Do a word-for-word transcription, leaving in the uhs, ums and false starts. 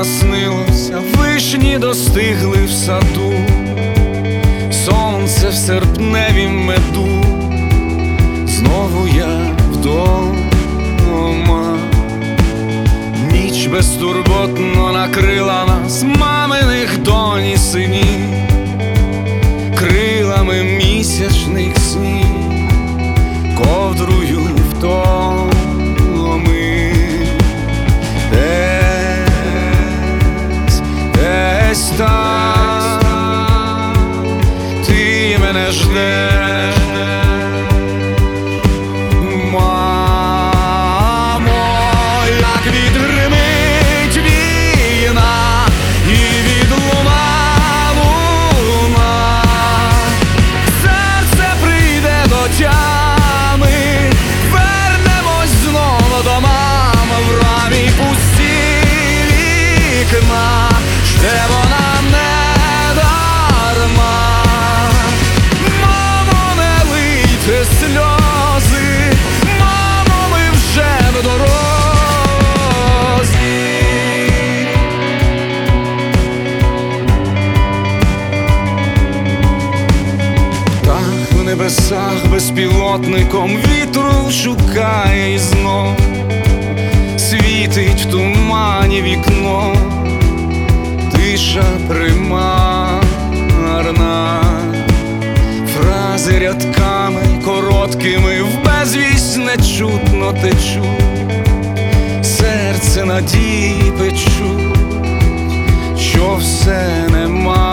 наснилося, вишні достигли в саду, сонце в серпневім меду, знову я вдома. Ніч безтурботно накрила нас, маминих донь і синів, крилами місячних снів, ковдрую втоми. Десь, десь там ти мене ждеш, мамо, як відгримить війна і відлуна луна, серце прийде до тями, вернемось знову до мам, в рамі пусті вікна, жде вона не дарма. Мамо, не лийте сльози, мамо, ми вже в дорозі. Птах в небесах безпілотником вітру шукає і знов світить в тумані вікно, тиша примарна, фрази рядками короткими в безвість нечутно течуть, серце надії печуть, що все нема.